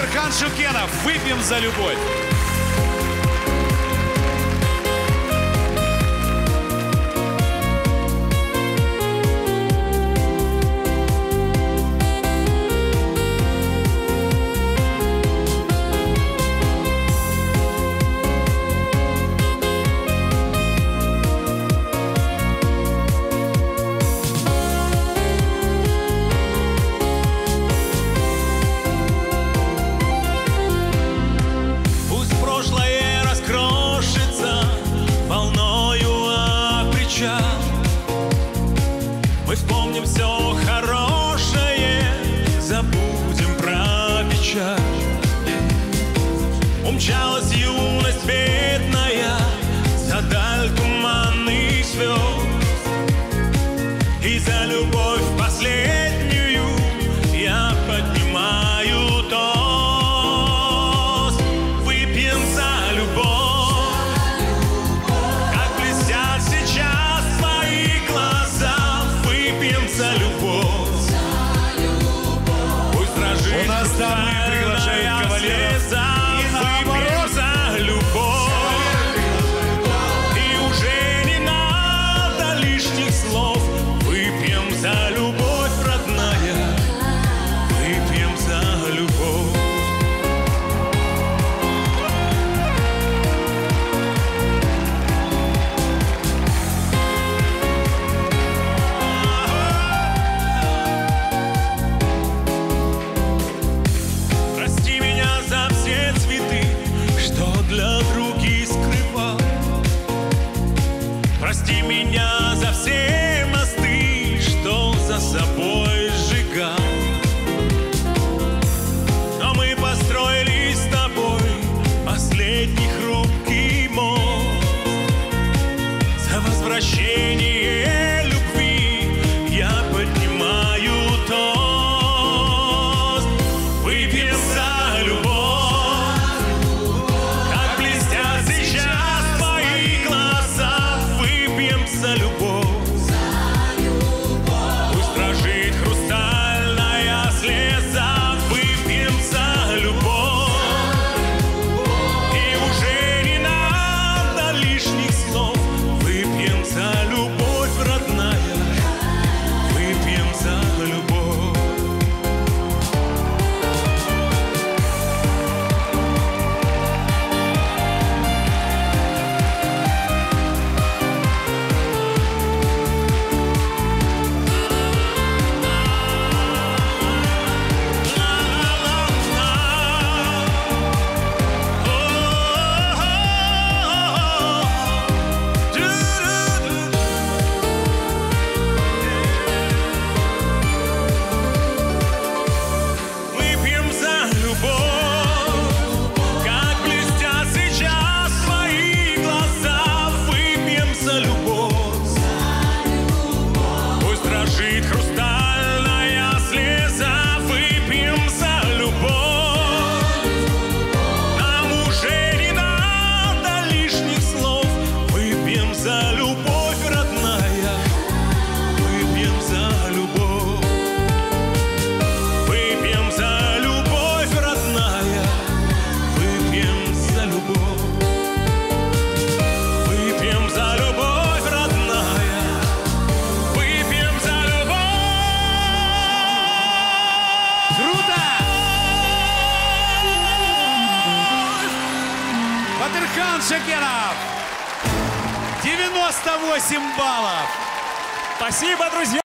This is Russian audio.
Батырхан Шукенов. Выпьем за любовь. Мы вспомним все хорошее, забудем про печаль. Умчалась юность бедная за даль туманных звезд, и за любовь последнюю я поднимаю тост. Выпьем за любовь. У нас дамы приглашают кавалеров. И наоборот. За любовь. И уже не надо лишних слов. Выпьем за любовь, родная. Выпьем за любовь. Прости меня за все мосты, что за собой сжигал. Но мы построили с тобой последний хрупкий мост. За возвращение любви я поднимаю тост. Выпьем за любовь. За любовь, пусть дрожит хрустальная слеза. Выпьем за любовь, и уже не надо лишних слов. Выпьем за любовь, родная, выпьем за любовь. Хрустальная слеза, выпьем за любовь. Нам уже не надо лишних слов. Выпьем за любовь, родная. Выпьем за любовь. Выпьем за любовь, родная. Выпьем за любовь. Выпьем за любовь, родная. Выпьем за Батырхан Шукенов. 98 баллов. Спасибо, друзья!